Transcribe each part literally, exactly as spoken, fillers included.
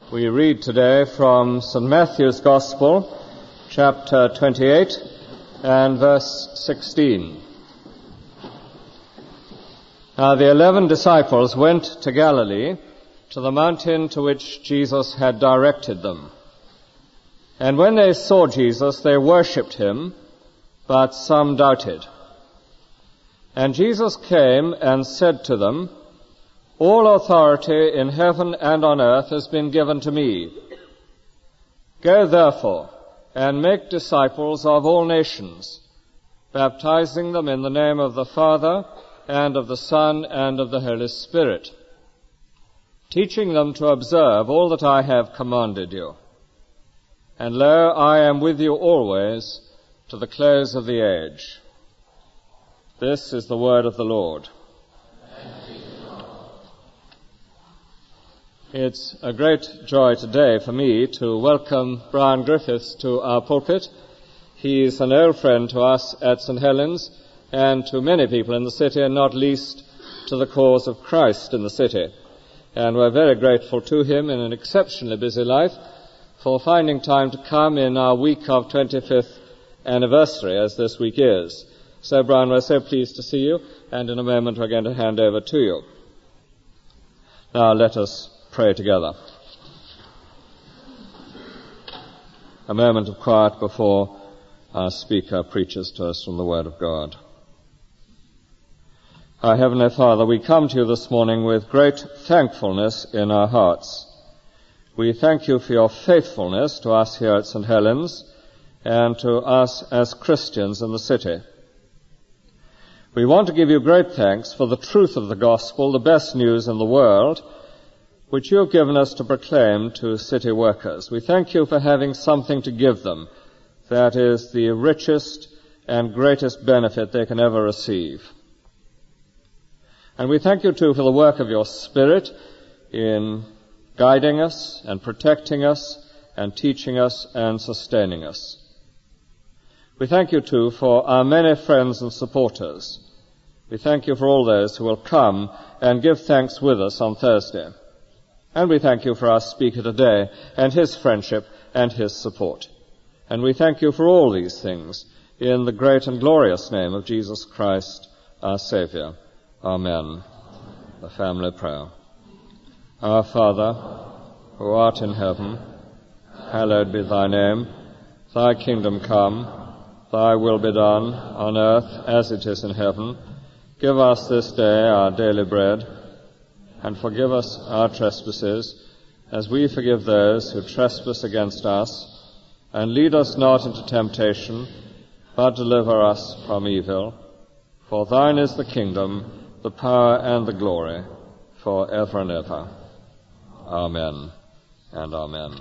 We read today from Saint Matthew's Gospel, chapter twenty-eight and verse sixteen. Now the eleven disciples went to Galilee, to the mountain to which Jesus had directed them. And when they saw Jesus, they worshipped him, but some doubted. And Jesus came and said to them, "All authority in heaven and on earth has been given to me. Go therefore and make disciples of all nations, baptizing them in the name of the Father and of the Son and of the Holy Spirit, teaching them to observe all that I have commanded you. And lo, I am with you always to the close of the age." This is the word of the Lord. It's a great joy today for me to welcome Brian Griffiths to our pulpit. He's an old friend to us at Saint Helens and to many people in the city, and not least to the cause of Christ in the city. And we're very grateful to him in an exceptionally busy life for finding time to come in our week of twenty-fifth anniversary, as this week is. So, Brian, we're so pleased to see you, and in a moment we're going to hand over to you. Now let us pray together. A moment of quiet before our speaker preaches to us from the Word of God. Our Heavenly Father, we come to you this morning with great thankfulness in our hearts. We thank you for your faithfulness to us here at Saint Helens and to us as Christians in the city. We want to give you great thanks for the truth of the gospel, the best news in the world, which you have given us to proclaim to city workers. We thank you for having something to give them. That is the richest and greatest benefit they can ever receive. And we thank you, too, for the work of your Spirit in guiding us and protecting us and teaching us and sustaining us. We thank you, too, for our many friends and supporters. We thank you for all those who will come and give thanks with us on Thursday. And we thank you for our speaker today and his friendship and his support. And we thank you for all these things in the great and glorious name of Jesus Christ, our Saviour. Amen. The family prayer. Our Father, who art in heaven, hallowed be thy name. Thy kingdom come, thy will be done on earth as it is in heaven. Give us this day our daily bread, and forgive us our trespasses, as we forgive those who trespass against us. And lead us not into temptation, but deliver us from evil. For thine is the kingdom, the power, and the glory, for ever and ever. Amen and amen.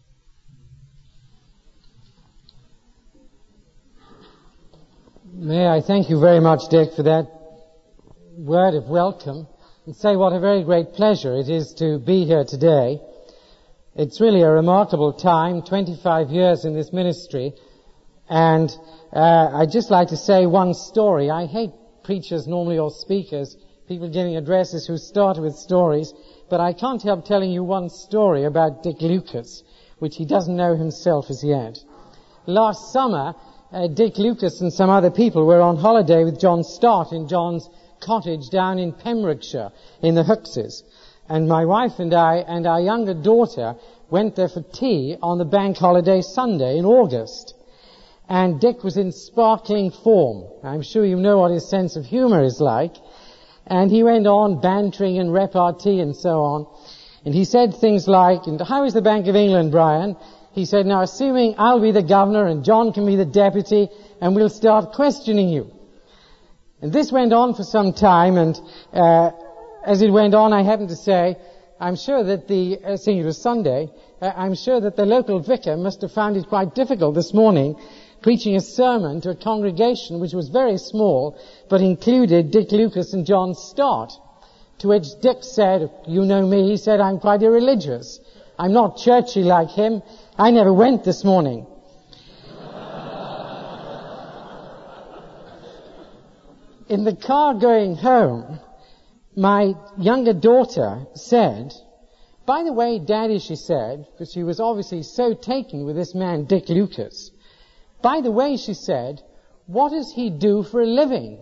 May I thank you very much, Dick, for that word of welcome, and say what a very great pleasure it is to be here today. It's really a remarkable time, twenty-five years in this ministry, and uh, I'd just like to say one story. I hate preachers normally or speakers, people giving addresses who start with stories, but I can't help telling you one story about Dick Lucas, which he doesn't know himself as yet. Last summer, uh, Dick Lucas and some other people were on holiday with John Stott in John's cottage down in Pembrokeshire in the Huxes, and my wife and I and our younger daughter went there for tea on the bank holiday Sunday in August. And Dick was in sparkling form. I'm sure you know what his sense of humour is like. And he went on bantering and repartee and so on. And he said things like, "And how is the Bank of England, Brian?" He said, "Now assuming I'll be the governor and John can be the deputy, and we'll start questioning you." And this went on for some time, and uh, as it went on, I happened to say, I'm sure that the, uh, seeing it was Sunday, uh, I'm sure that the local vicar must have found it quite difficult this morning preaching a sermon to a congregation which was very small, but included Dick Lucas and John Stott. To which Dick said, "You know me," he said, "I'm quite irreligious. I'm not churchy like him. I never went this morning." In the car going home, my younger daughter said, "By the way, Daddy," she said, because she was obviously so taken with this man, Dick Lucas, "by the way," she said, "what does he do for a living?"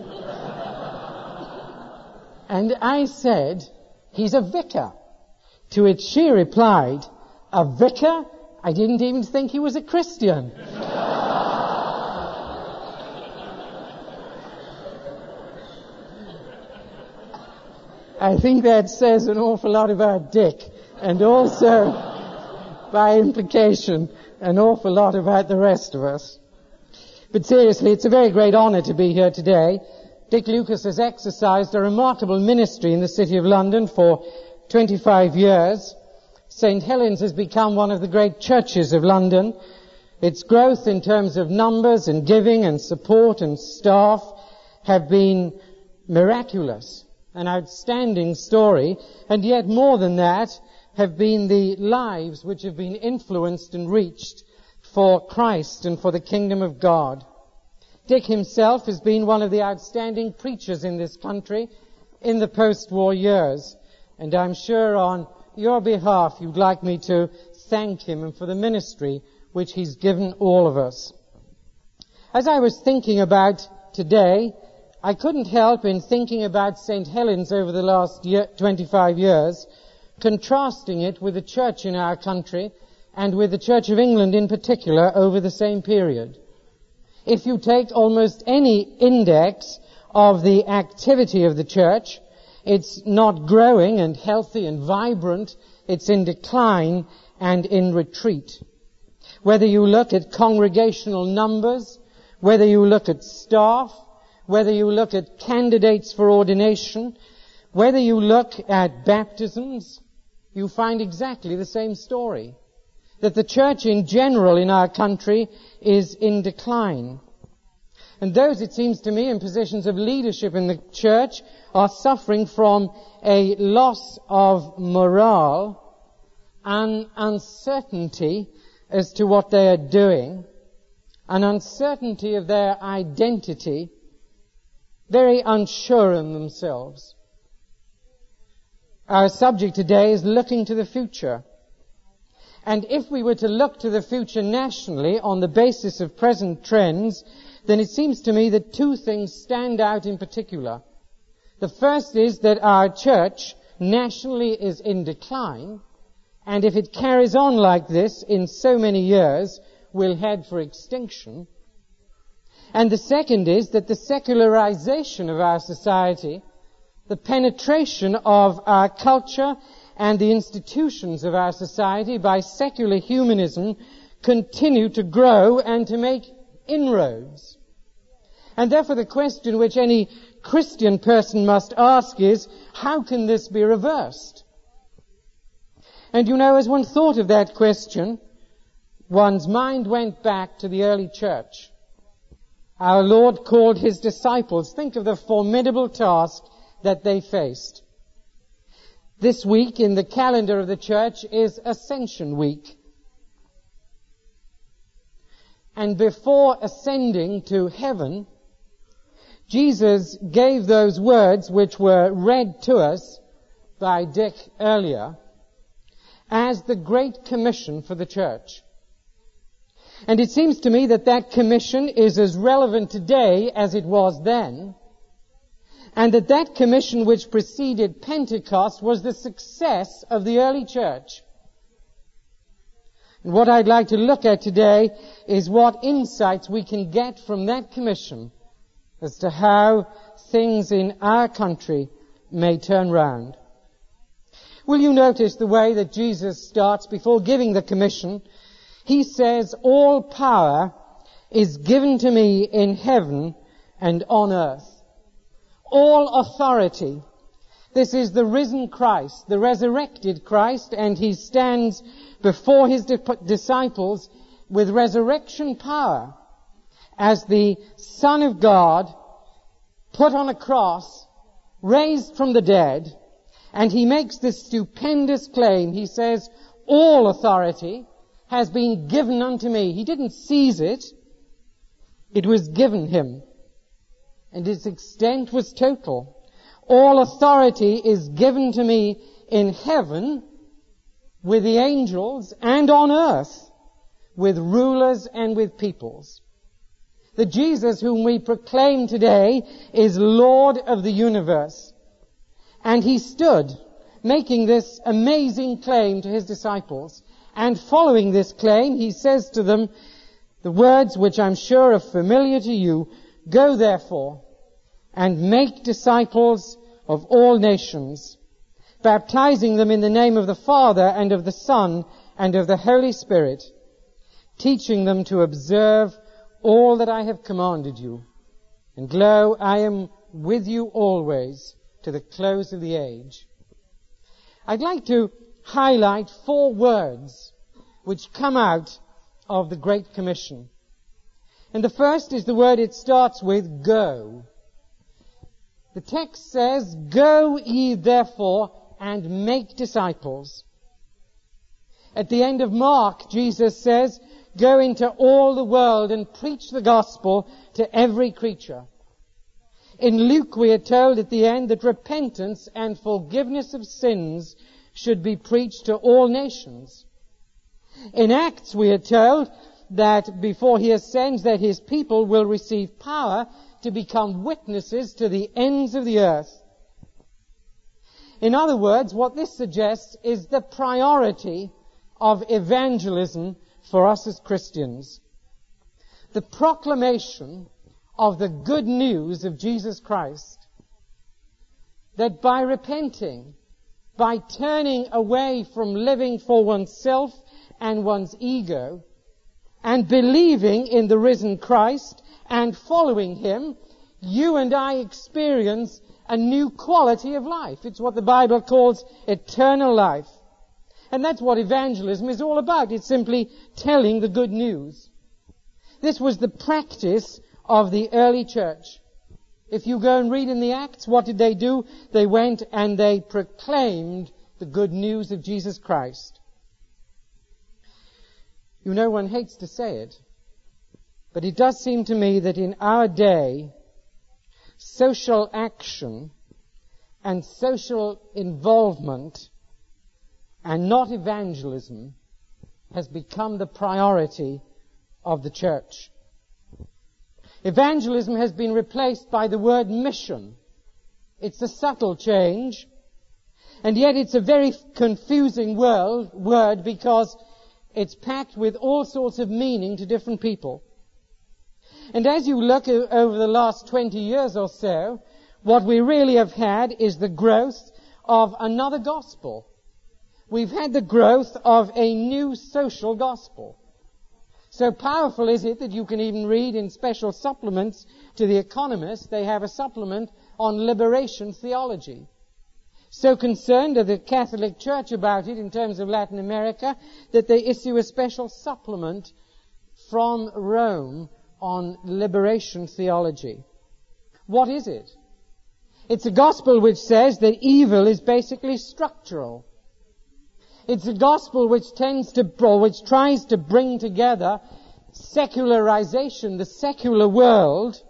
And I said, "He's a vicar." To which she replied, "A vicar? I didn't even think he was a Christian." I think that says an awful lot about Dick, and also, by implication, an awful lot about the rest of us. But seriously, it's a very great honor to be here today. Dick Lucas has exercised a remarkable ministry in the City of London for twenty-five years. Saint Helens has become one of the great churches of London. Its growth in terms of numbers and giving and support and staff have been miraculous. An outstanding story, and yet more than that have been the lives which have been influenced and reached for Christ and for the kingdom of God. Dick himself has been one of the outstanding preachers in this country in the post-war years, and I'm sure on your behalf you'd like me to thank him and for the ministry which he's given all of us. As I was thinking about today, I couldn't help in thinking about Saint Helens over the last year, twenty-five years, contrasting it with the church in our country and with the Church of England in particular over the same period. If you take almost any index of the activity of the church, it's not growing and healthy and vibrant, it's in decline and in retreat. Whether you look at congregational numbers, whether you look at staff, whether you look at candidates for ordination, whether you look at baptisms, you find exactly the same story. That the church in general in our country is in decline. And those, it seems to me, in positions of leadership in the church are suffering from a loss of morale, an uncertainty as to what they are doing, an uncertainty of their identity, very unsure in themselves. Our subject today is looking to the future. And if we were to look to the future nationally on the basis of present trends, then it seems to me that two things stand out in particular. The first is that our church nationally is in decline, and if it carries on like this in so many years, will head for extinction. And the second is that the secularization of our society, the penetration of our culture and the institutions of our society by secular humanism continue to grow and to make inroads. And therefore the question which any Christian person must ask is, how can this be reversed? And you know, as one thought of that question, one's mind went back to the early church. Our Lord called his disciples. Think of the formidable task that they faced. This week in the calendar of the church is Ascension Week. And before ascending to heaven, Jesus gave those words which were read to us by Dick earlier as the Great Commission for the church. And it seems to me that that commission is as relevant today as it was then, and that that commission which preceded Pentecost was the success of the early church. And what I'd like to look at today is what insights we can get from that commission as to how things in our country may turn round. Will you notice the way that Jesus starts before giving the commission? He says, all power is given to me in heaven and on earth. All authority. This is the risen Christ, the resurrected Christ, and he stands before his di- disciples with resurrection power as the Son of God, put on a cross, raised from the dead, and he makes this stupendous claim. He says, all authority has been given unto me. He didn't seize it. It was given him. And its extent was total. All authority is given to me in heaven with the angels, and on earth with rulers and with peoples. The Jesus whom we proclaim today is Lord of the universe. And he stood making this amazing claim to his disciples. And following this claim, he says to them the words which I'm sure are familiar to you, "Go therefore and make disciples of all nations, baptizing them in the name of the Father and of the Son and of the Holy Spirit, teaching them to observe all that I have commanded you. And lo, I am with you always to the close of the age." I'd like to highlight four words which come out of the Great Commission. And the first is the word it starts with, go. The text says, "Go ye therefore and make disciples." At the end of Mark, Jesus says, "Go into all the world and preach the gospel to every creature." In Luke, we are told at the end that repentance and forgiveness of sins should be preached to all nations. In Acts, we are told that before he ascends, that his people will receive power to become witnesses to the ends of the earth. In other words, what this suggests is the priority of evangelism for us as Christians. The proclamation of the good news of Jesus Christ, that by repenting, by turning away from living for oneself and one's ego, and believing in the risen Christ and following him, you and I experience a new quality of life. It's what the Bible calls eternal life. And that's what evangelism is all about. It's simply telling the good news. This was the practice of the early church. If you go and read in the Acts, what did they do? They went and they proclaimed the good news of Jesus Christ. You know, one hates to say it, but it does seem to me that in our day, social action and social involvement and not evangelism has become the priority of the church. Evangelism has been replaced by the word mission. It's a subtle change, and yet it's a very confusing world, word because it's packed with all sorts of meaning to different people. And as you look o- over the last twenty years or so, what we really have had is the growth of another gospel. We've had the growth of a new social gospel. So powerful is it that you can even read in special supplements to The Economist, they have a supplement on liberation theology. So concerned are the Catholic Church about it in terms of Latin America that they issue a special supplement from Rome on liberation theology. What is it? It's a gospel which says that evil is basically structural. It's a gospel which tends to, or which tries to bring together secularization, the secular world,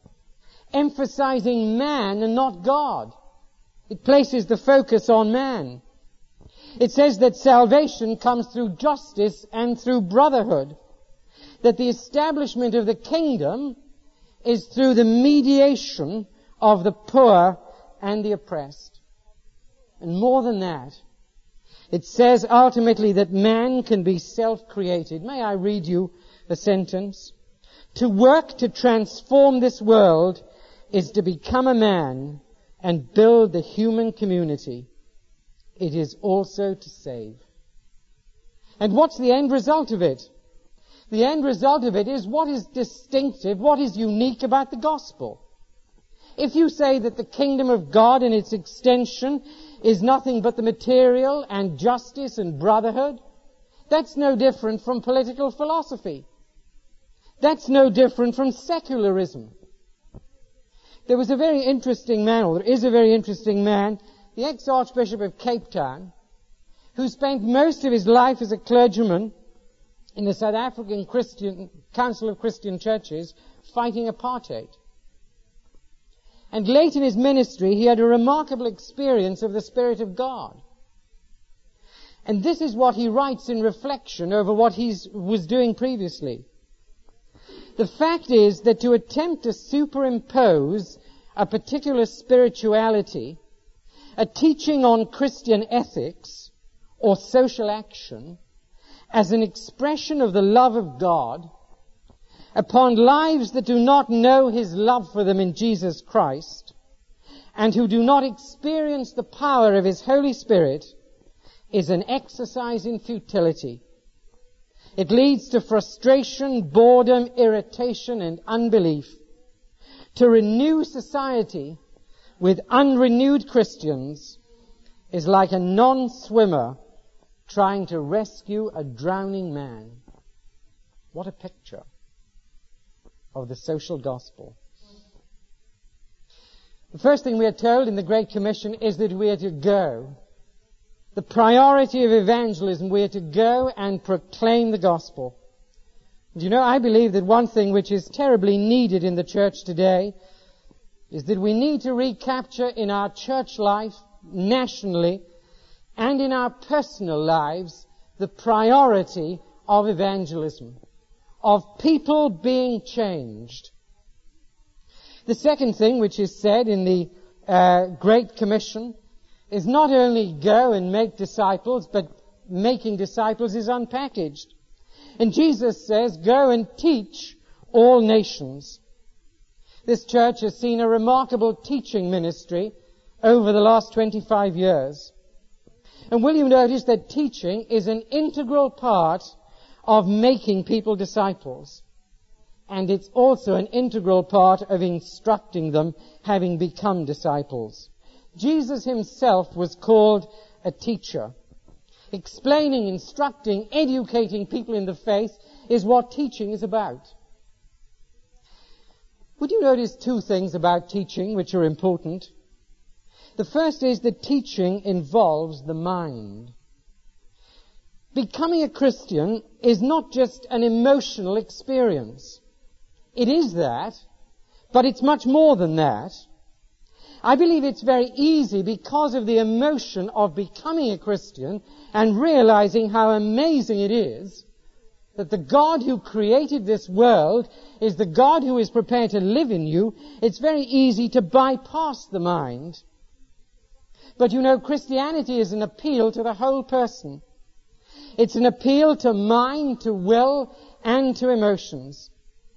emphasizing man and not God. It places the focus on man. It says that salvation comes through justice and through brotherhood. That the establishment of the kingdom is through the mediation of the poor and the oppressed. And more than that, it says ultimately that man can be self-created. May I read you a sentence? To work to transform this world is to become a man and build the human community. It is also to save. And what's the end result of it? The end result of it is what is distinctive, what is unique about the gospel. If you say that the kingdom of God and its extension is nothing but the material and justice and brotherhood, that's no different from political philosophy. That's no different from secularism. There was a very interesting man, or there is a very interesting man, the ex-Archbishop of Cape Town, who spent most of his life as a clergyman in the South African Christian Council of Christian Churches fighting apartheid. And late in his ministry, he had a remarkable experience of the Spirit of God. And this is what he writes in reflection over what he was doing previously. The fact is that to attempt to superimpose a particular spirituality, a teaching on Christian ethics or social action, as an expression of the love of God, upon lives that do not know his love for them in Jesus Christ, and who do not experience the power of his Holy Spirit, is an exercise in futility. It leads to frustration, boredom, irritation, and unbelief. To renew society with unrenewed Christians is like a non-swimmer trying to rescue a drowning man. What a picture of the social gospel. The first thing we are told in the Great Commission is that we are to go. The priority of evangelism, we are to go and proclaim the gospel. And you know, I believe that one thing which is terribly needed in the church today is that we need to recapture in our church life, nationally, and in our personal lives, the priority of evangelism, of people being changed. The second thing which is said in the uh, Great Commission is not only go and make disciples, but making disciples is unpackaged. And Jesus says, go and teach all nations. This church has seen a remarkable teaching ministry over the last twenty-five years. And will you notice that teaching is an integral part of making people disciples. And it's also an integral part of instructing them, having become disciples. Jesus himself was called a teacher. Explaining, instructing, educating people in the faith is what teaching is about. Would you notice two things about teaching which are important? The first is that teaching involves the mind. Becoming a Christian is not just an emotional experience. It is that, but it's much more than that. I believe it's very easy because of the emotion of becoming a Christian and realizing how amazing it is that the God who created this world is the God who is prepared to live in you. It's very easy to bypass the mind. But you know, Christianity is an appeal to the whole person. It's an appeal to mind, to will, and to emotions.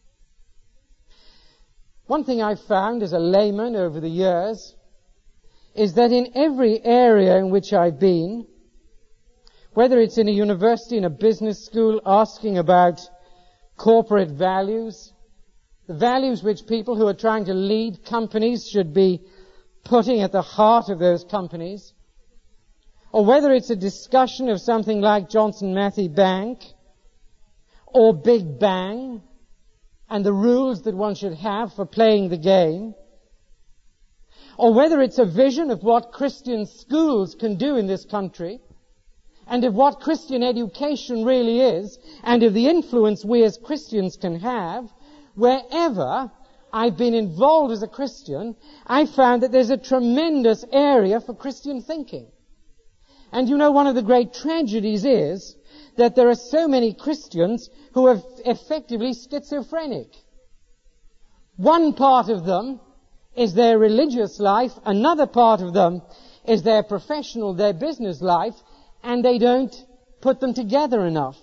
One thing I've found as a layman over the years is that in every area in which I've been, whether it's in a university, in a business school, asking about corporate values, the values which people who are trying to lead companies should be putting at the heart of those companies, or whether it's a discussion of something like Johnson Matthey Bank or Big Bang, and the rules that one should have for playing the game, or whether it's a vision of what Christian schools can do in this country, and of what Christian education really is, and of the influence we as Christians can have, wherever I've been involved as a Christian, I found that there's a tremendous area for Christian thinking. And you know, one of the great tragedies is that there are so many Christians who are effectively schizophrenic. One part of them is their religious life, another part of them is their professional, their business life, and they don't put them together enough.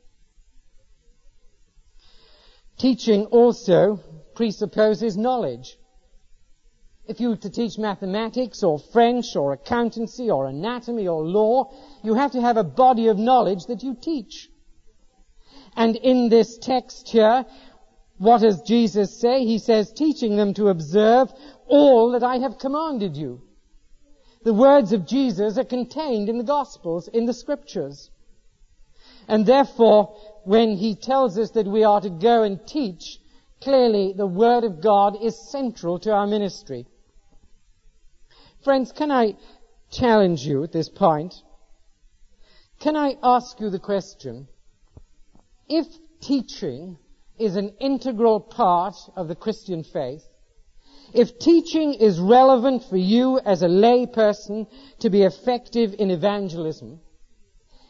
Teaching also presupposes knowledge. If you were to teach mathematics or French or accountancy or anatomy or law, you have to have a body of knowledge that you teach. And in this text here, what does Jesus say? He says, teaching them to observe all that I have commanded you. The words of Jesus are contained in the Gospels, in the Scriptures. And therefore, when he tells us that we are to go and teach, clearly the Word of God is central to our ministry. Friends, can I challenge you at this point? Can I ask you the question, if teaching is an integral part of the Christian faith, if teaching is relevant for you as a lay person to be effective in evangelism,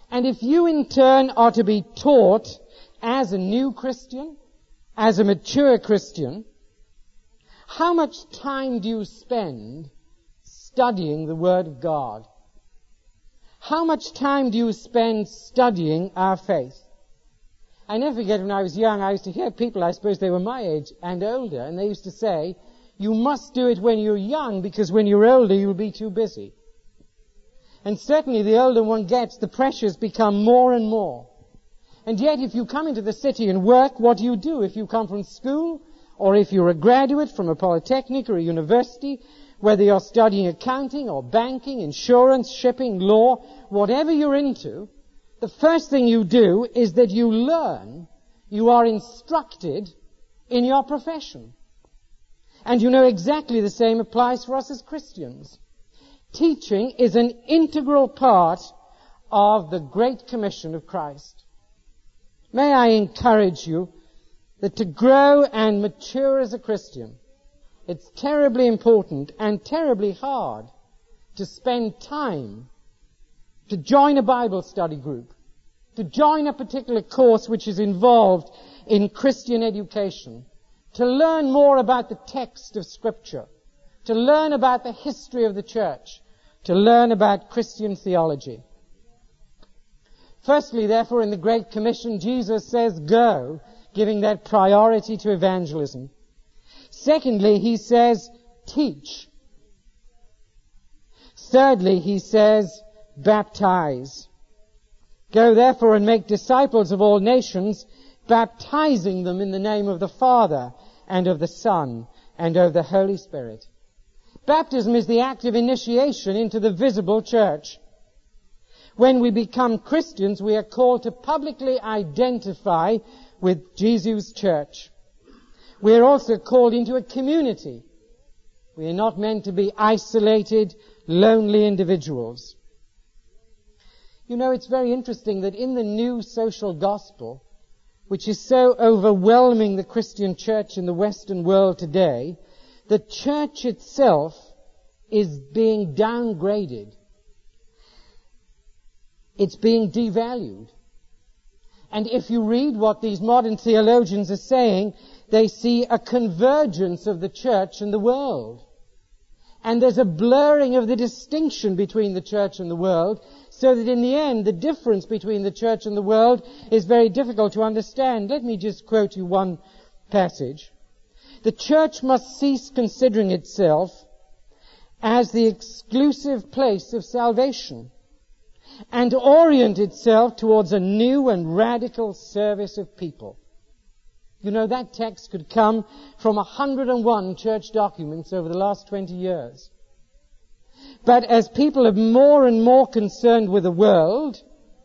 And if you in turn are to be taught as a new Christian, as a mature Christian, how much time do you spend studying the Word of God? How much time do you spend studying our faith? I never forget when I was young, I used to hear people, I suppose they were my age and older, and they used to say, you must do it when you're young, because when you're older you'll be too busy. And certainly the older one gets, the pressures become more and more. And yet if you come into the city and work, what do you do? If you come from school, or if you're a graduate from a polytechnic or a university, whether you're studying accounting or banking, insurance, shipping, law, whatever you're into, the first thing you do is that you learn, you are instructed in your profession. And you know exactly the same applies for us as Christians. Teaching is an integral part of the Great Commission of Christ. May I encourage you that to grow and mature as a Christian, it's terribly important and terribly hard to spend time to join a Bible study group, to join a particular course which is involved in Christian education, to learn more about the text of Scripture, to learn about the history of the church, to learn about Christian theology. Firstly, therefore, in the Great Commission, Jesus says, go, giving that priority to evangelism. Secondly, he says, teach. Thirdly, he says, baptize. Go therefore and make disciples of all nations, baptizing them in the name of the Father and of the Son and of the Holy Spirit. Baptism is the act of initiation into the visible church. When we become Christians, we are called to publicly identify with Jesus' church. We are also called into a community. We are not meant to be isolated, lonely individuals. You know, it's very interesting that in the new social gospel, which is so overwhelming the Christian church in the Western world today, the church itself is being downgraded. It's being devalued. And if you read what these modern theologians are saying, they see a convergence of the church and the world. And there's a blurring of the distinction between the church and the world, so that in the end, the difference between the church and the world is very difficult to understand. Let me just quote you one passage. The church must cease considering itself as the exclusive place of salvation and orient itself towards a new and radical service of people. You know, that text could come from one hundred and one church documents over the last twenty years. But as people are more and more concerned with the world,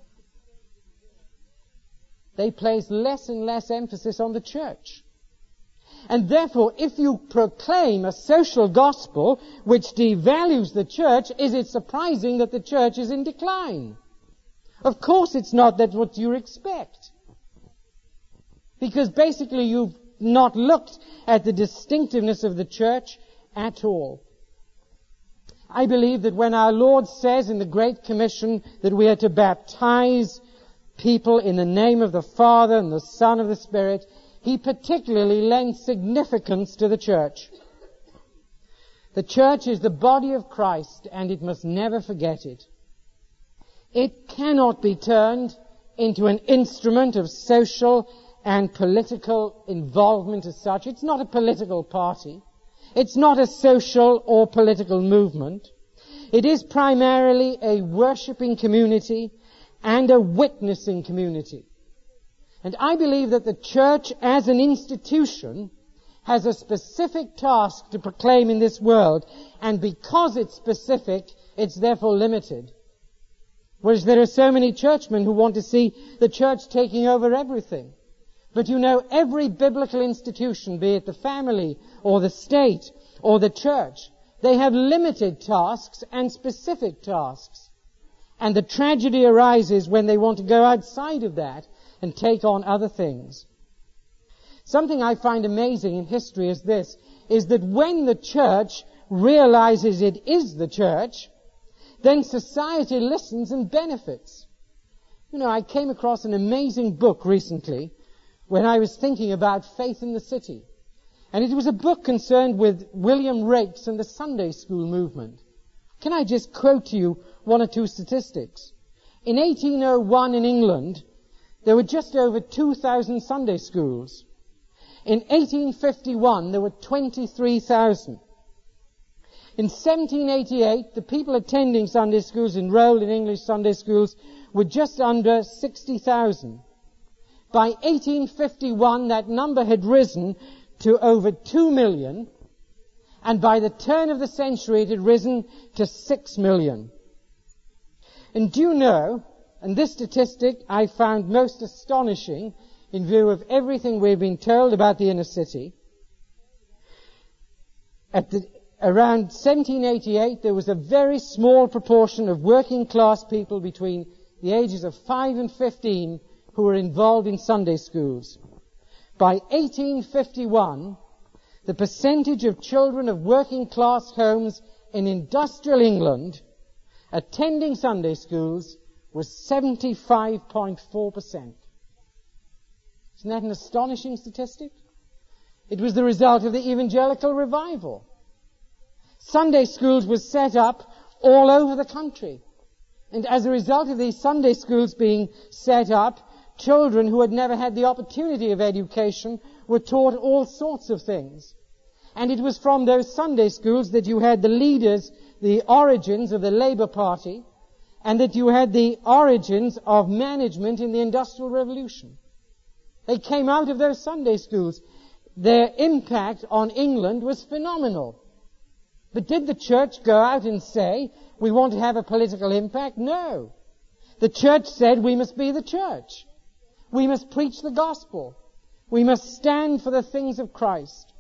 they place less and less emphasis on the church. And therefore, if you proclaim a social gospel which devalues the church, is it surprising that the church is in decline? Of course it's not. That's what you expect. Because basically you've not looked at the distinctiveness of the church at all. I believe that when our Lord says in the Great Commission that we are to baptize people in the name of the Father and the Son of the Spirit, He particularly lends significance to the church. The church is the body of Christ, and it must never forget it. It cannot be turned into an instrument of social and political involvement as such. It's not a political party. It's not a social or political movement. It is primarily a worshipping community and a witnessing community. And I believe that the church as an institution has a specific task to proclaim in this world, and because it's specific, it's therefore limited. Whereas there are so many churchmen who want to see the church taking over everything. But you know, every biblical institution, be it the family or the state or the church, they have limited tasks and specific tasks. And the tragedy arises when they want to go outside of that and take on other things. Something I find amazing in history is this, is that when the church realizes it is the church, then society listens and benefits. You know, I came across an amazing book recently when I was thinking about faith in the city. And it was a book concerned with William Raikes and the Sunday school movement. Can I just quote to you one or two statistics? In eighteen oh one in England, there were just over two thousand Sunday schools. In eighteen fifty-one, there were twenty-three thousand. In seventeen eighty-eight, the people attending Sunday schools, enrolled in English Sunday schools, were just under sixty thousand. By eighteen fifty-one, that number had risen to over two million, and by the turn of the century, it had risen to six million. And do you know, and this statistic I found most astonishing in view of everything we've been told about the inner city, at the, around seventeen eighty-eight, there was a very small proportion of working class people between the ages of five and fifteen who were involved in Sunday schools. By eighteen fifty-one, the percentage of children of working class homes in industrial England attending Sunday schools was seventy-five point four percent. Isn't that an astonishing statistic? It was the result of the evangelical revival. Sunday schools were set up all over the country. And as a result of these Sunday schools being set up, children who had never had the opportunity of education were taught all sorts of things. And it was from those Sunday schools that you had the leaders, the origins of the Labour Party, and that you had the origins of management in the Industrial Revolution. They came out of those Sunday schools. Their impact on England was phenomenal. But did the church go out and say, we want to have a political impact? No. The church said we must be the church. We must preach the gospel. We must stand for the things of Christ.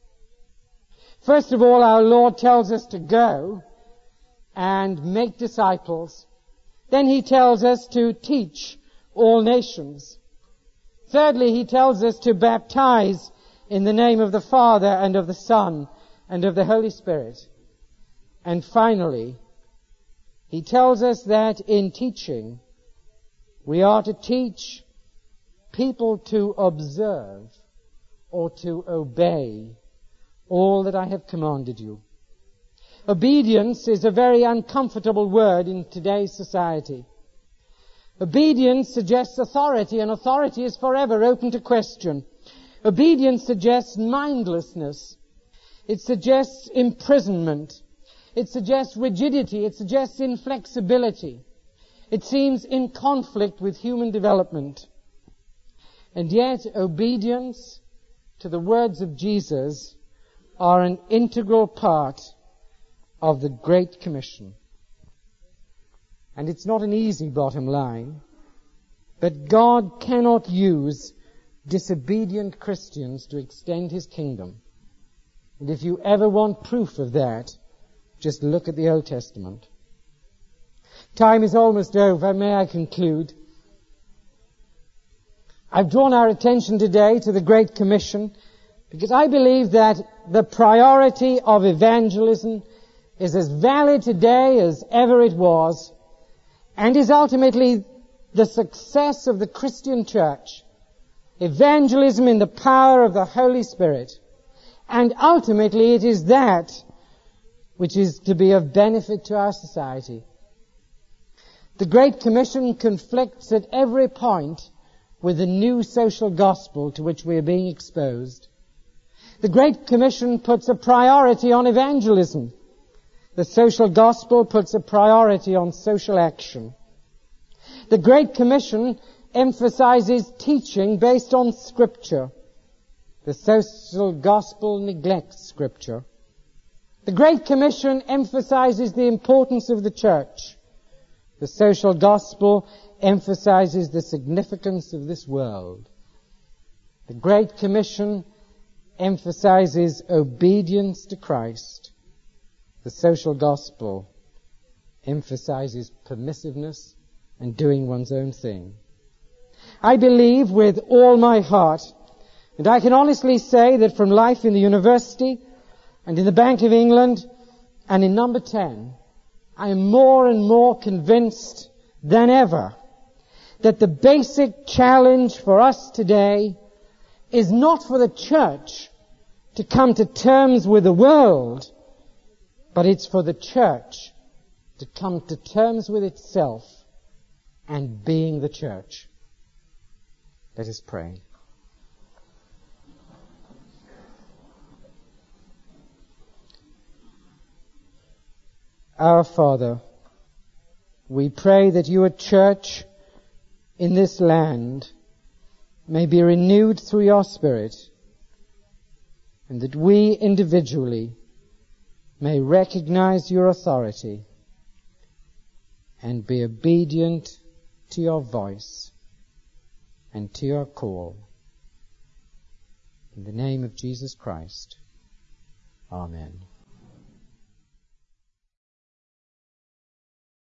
First of all, our Lord tells us to go and make disciples. Then he tells us to teach all nations. Thirdly, he tells us to baptize in the name of the Father and of the Son and of the Holy Spirit. And finally, he tells us that in teaching, we are to teach people to observe or to obey all that I have commanded you. Obedience is a very uncomfortable word in today's society. Obedience suggests authority, and authority is forever open to question. Obedience suggests mindlessness. It suggests imprisonment. It suggests rigidity. It suggests inflexibility. It seems in conflict with human development. And yet, obedience to the words of Jesus are an integral part of the Great Commission. And it's not an easy bottom line, but God cannot use disobedient Christians to extend his kingdom. And if you ever want proof of that, just look at the Old Testament. Time is almost over. May I conclude? I've drawn our attention today to the Great Commission because I believe that the priority of evangelism is as valid today as ever it was, and is ultimately the success of the Christian church. Evangelism in the power of the Holy Spirit. And ultimately it is that which is to be of benefit to our society. The Great Commission conflicts at every point with the new social gospel to which we are being exposed. The Great Commission puts a priority on evangelism. The social gospel puts a priority on social action. The Great Commission emphasizes teaching based on Scripture. The social gospel neglects Scripture. The Great Commission emphasizes the importance of the church. The social gospel emphasizes the significance of this world. The Great Commission emphasizes obedience to Christ. The social gospel emphasizes permissiveness and doing one's own thing. I believe with all my heart, and I can honestly say that from life in the university and in the Bank of England and in Number ten, I am more and more convinced than ever that the basic challenge for us today is not for the church to come to terms with the world, but it's for the church to come to terms with itself and being the church. Let us pray. Our Father, we pray that your church in this land may be renewed through your Spirit, and that we individually may recognize your authority and be obedient to your voice and to your call. In the name of Jesus Christ. Amen.